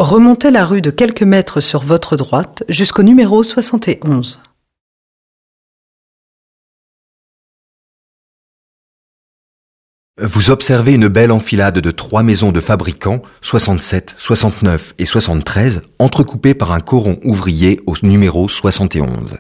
Remontez la rue de quelques mètres sur votre droite jusqu'au numéro 71. Vous observez une belle enfilade de 3 maisons de fabricants, 67, 69 et 73, entrecoupées par un coron ouvrier au numéro 71.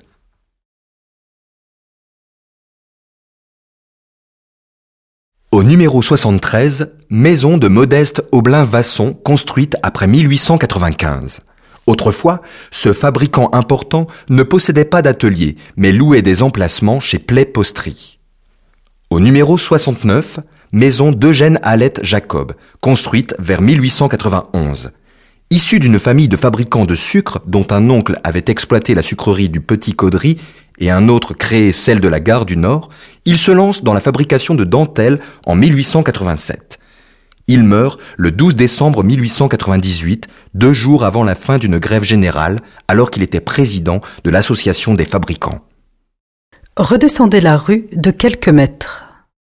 Au numéro 73, maison de Modeste Aublin-Vasson construite après 1895. Autrefois, ce fabricant important ne possédait pas d'atelier, mais louait des emplacements chez Play Posterie. Au numéro 69, maison d'Eugène Hallette Jacob, construite vers 1891. Issu d'une famille de fabricants de sucre dont un oncle avait exploité la sucrerie du Petit Caudry et un autre créé celle de la Gare du Nord, il se lance dans la fabrication de dentelles en 1887. Il meurt le 12 décembre 1898, 2 jours avant la fin d'une grève générale, alors qu'il était président de l'Association des fabricants. Redescendez la rue de quelques mètres.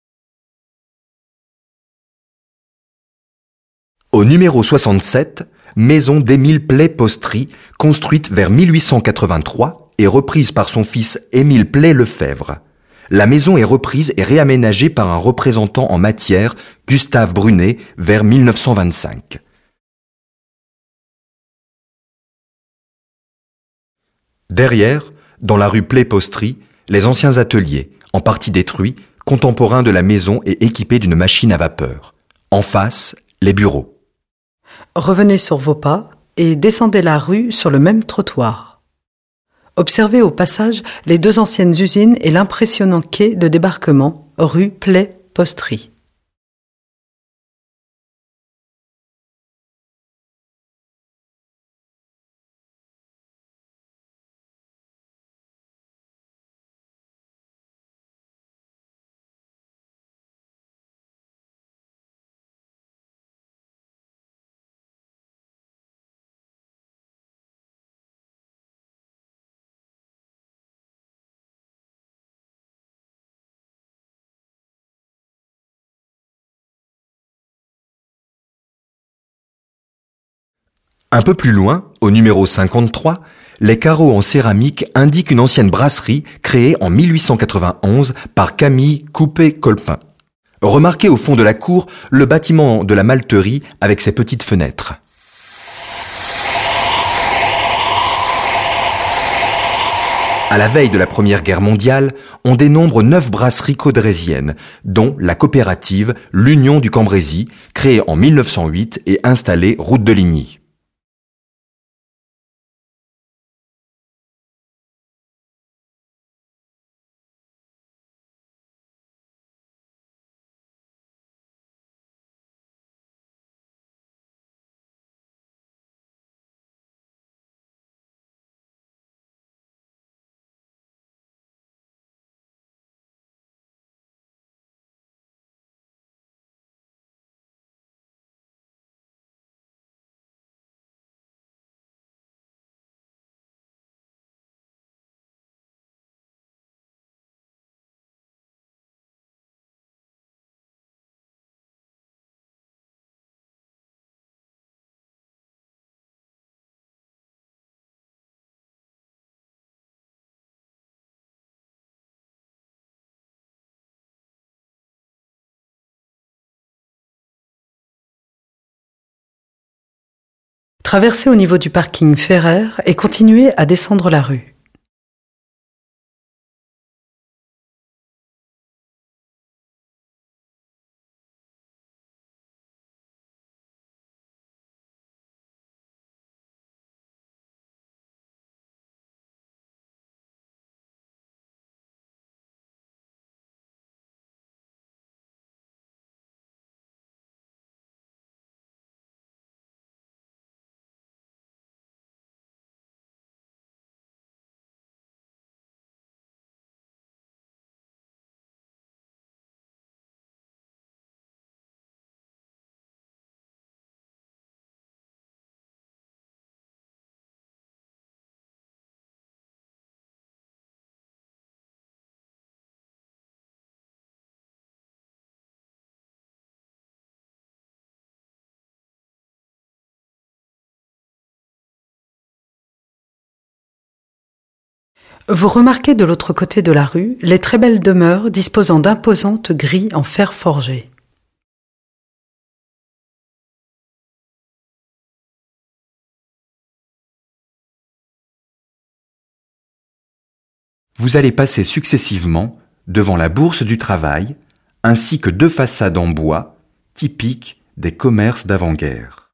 Au numéro 67, maison d'Émile Play-Posterie, construite vers 1883 et reprise par son fils Émile Play-Lefebvre. La maison est reprise et réaménagée par un représentant en matière, Gustave Brunet, vers 1925. Derrière, dans la rue Play-Posterie, les anciens ateliers, en partie détruits, contemporains de la maison et équipés d'une machine à vapeur. En face, les bureaux. Revenez sur vos pas et descendez la rue sur le même trottoir. Observez au passage les 2 anciennes usines et l'impressionnant quai de débarquement, rue Play-Posterie. Un peu plus loin, au numéro 53, les carreaux en céramique indiquent une ancienne brasserie créée en 1891 par Camille Coupé-Colpin. Remarquez au fond de la cour le bâtiment de la malterie avec ses petites fenêtres. À la veille de la Première Guerre mondiale, on dénombre 9 brasseries caudrésiennes, dont la coopérative L'Union du Cambrésis, créée en 1908 et installée route de Ligny. Traversez au niveau du parking Ferrer et continuez à descendre la rue. Vous remarquez de l'autre côté de la rue les très belles demeures disposant d'imposantes grilles en fer forgé. Vous allez passer successivement devant la Bourse du Travail, ainsi que 2 façades en bois, typiques des commerces d'avant-guerre.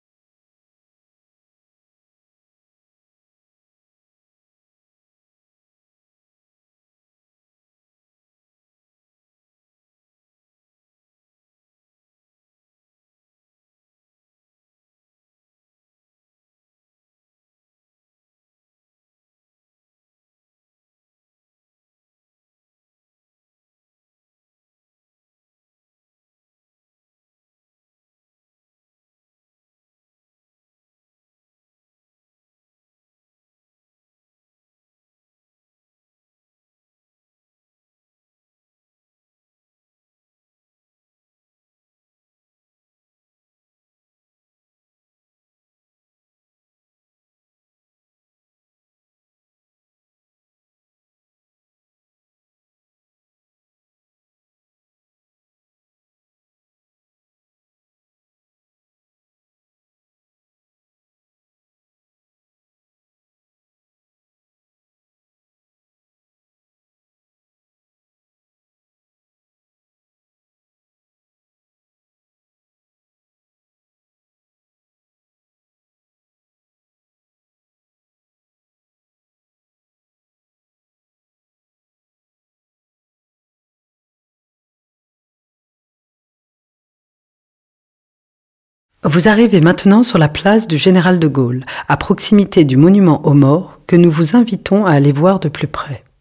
Vous arrivez maintenant sur la place du Général de Gaulle, à proximité du monument aux morts que nous vous invitons à aller voir de plus près.